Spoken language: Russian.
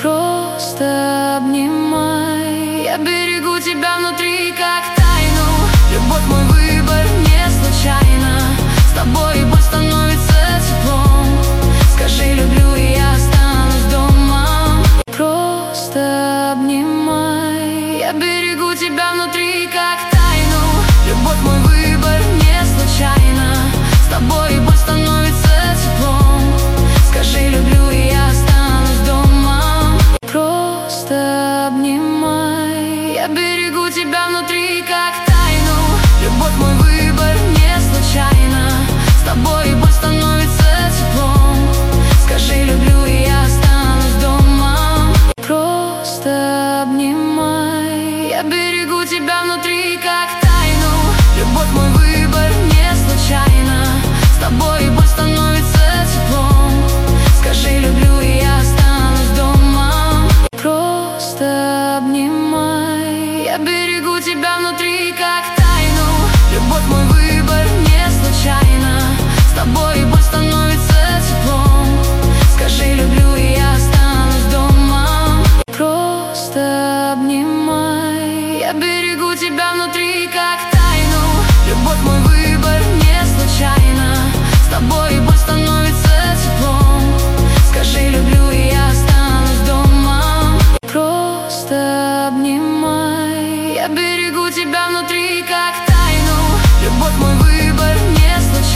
Просто обнимай. Я берегу тебя внутри, как тайну. Любовь мой выбор не случайно. С тобой боль становится теплом. Скажи люблю, и я останусь дома. Просто обнимай. Я берегу тебя внутри, как тайну. Любовь мой выбор не случайно. С тобой боль становится теплом. Скажи люблю, и я останусь дома. Просто обнимай. Я берегу тебя внутри, как тайну. Любовь мой выбор не случайно. С тобой боль становится теплом. Скажи люблю, и я останусь дома. Просто обнимай. Я берегу тебя внутри, как тайну. Любовь мой выбор не случайно. С тобой боль становится теплом. Скажи люблю, и я останусь дома. Просто обнимай. Я берегу тебя внутри, как тайну. Любовь мой выбор не случайно. С тобой боль становится теплом. Скажи люблю, и я останусь дома. Просто обнимай. Я берегу тебя внутри, как тайну. Любовь мой выбор не случайно. С тобой боль становится теплом. Скажи люблю, и я